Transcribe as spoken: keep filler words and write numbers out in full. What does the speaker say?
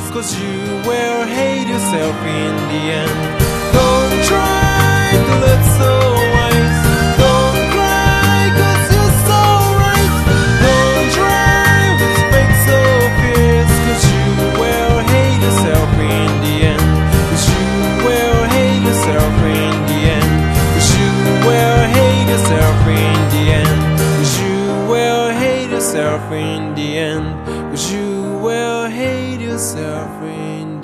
'cause you will hate yourself in the end. Don't try to look so wise, don't cry 'cause you're so right. Don't try with fake so fierce, 'cause you will hate yourself in the end. 'Cause you will hate yourself in the end. 'Cause you will hate yourself in the end. 'Cause you will hate yourself in the end. 'Cause you will hate yourself in